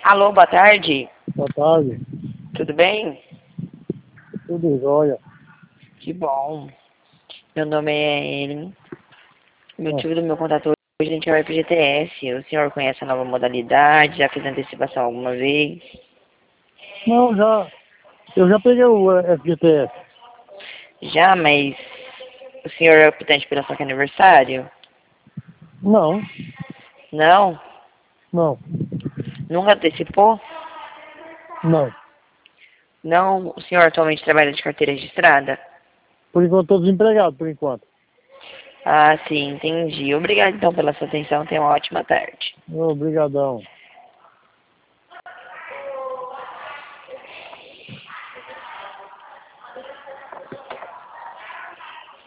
Alô, boa tarde. Boa tarde. Tudo bem? Tudo jóia. Que bom. Meu nome é Ellen. O motivo do meu contato hoje, a gente vai pro GTS. O senhor conhece a nova modalidade? Já fez antecipação alguma vez? Não, eu já peguei o FGTS. Já, mas o senhor é optante pela sua aniversário? Não, Não? não, Nunca antecipou? não. Não? O senhor atualmente trabalha de carteira registrada? Por enquanto estou desempregado, por enquanto. Ah, sim, entendi. Obrigado então pela sua atenção. Tenha uma ótima tarde. Obrigadão.